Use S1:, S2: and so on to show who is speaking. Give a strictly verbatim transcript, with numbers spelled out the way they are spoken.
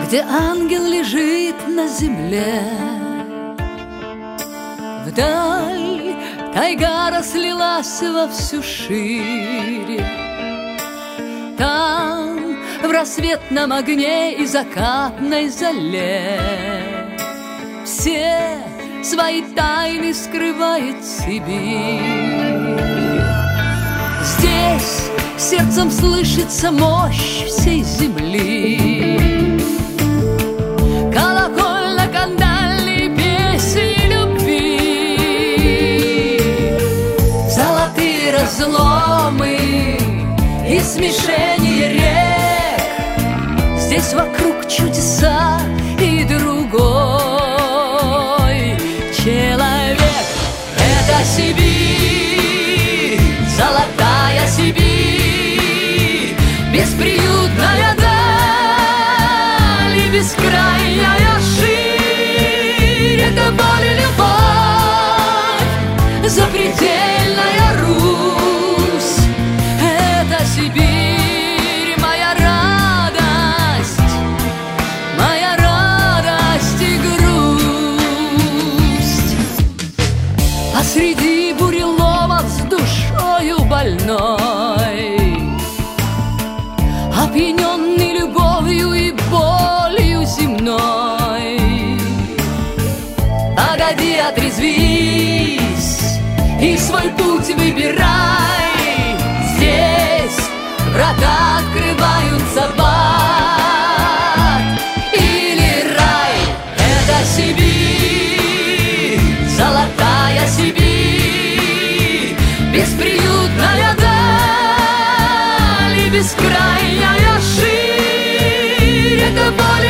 S1: где ангел лежит на земле. Вдаль тайга разлилась во всю шире. Там в рассветном огне и закатной зале все свои тайны скрывает Сибирь. Здесь сердцем слышится мощь всей земли. Колокольно-кандальные песни любви, золотые разломы и смешение рек. Здесь вокруг чудеса и другой человек. Это Сибирь, золотая Сибирь, бесприютная даль и бескрайняя ширь. Это боль и любовь, запредельная Русь. Это Сибирь, моя радость, моя радость и грусть. Посреди буреломов с душою больной, опьяненный любовью и болью земной. Погоди, отрезвись и свой путь выбирай. Здесь врата открываются в ад или рай. Это Сибирь, золотая Сибирь, бесприютная даль и бескрайняя ширь. Это боль